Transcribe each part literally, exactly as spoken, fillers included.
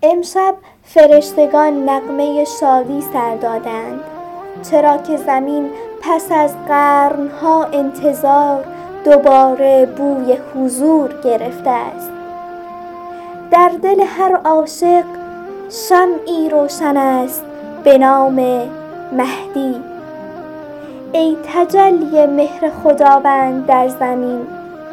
امشب فرشتگان نغمه شادی سر دادند، چرا که زمین پس از قرنها انتظار دوباره بوی حضور گرفته است. در دل هر عاشق شمعی روشن است به نام مهدی. ای تجلی مهر خداوند در زمین،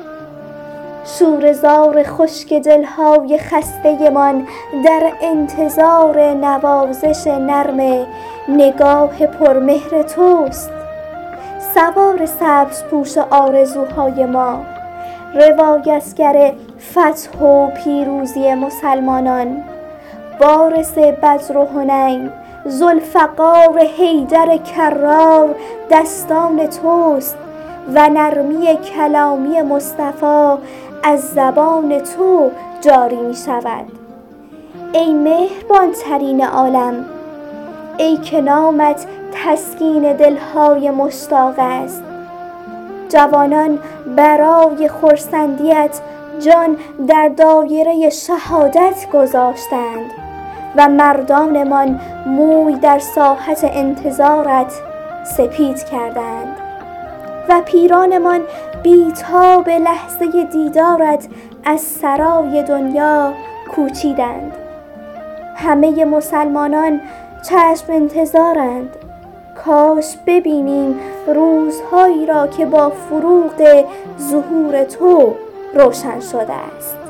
شوره‌زار خشک دلهای خسته من در انتظار نوازش نرم نگاه پرمهر توست. سوار سبزپوش آرزوهای ما، روایتگر فتح و پیروزی مسلمانان، وارث بدر و حنین، ذوالفقار حیدر کرار دستان توست و نرمی کلامی مصطفی از زبان تو جاری می شود. ای مهربان ترین عالم، ای که نامت تسکین دلهای مشتاق است. جوانان برای خرسندیت جان در دایره شهادت گذاشتند و مردانمان موی در ساحت انتظارت سپید کردند و پیرانمان بی‌تاب لحظه دیدارت از سرای دنیا کوچیدند. همه مسلمانان چشم انتظارند، کاش ببینیم روزهایی را که با فروغ ظهور تو روشن شده است.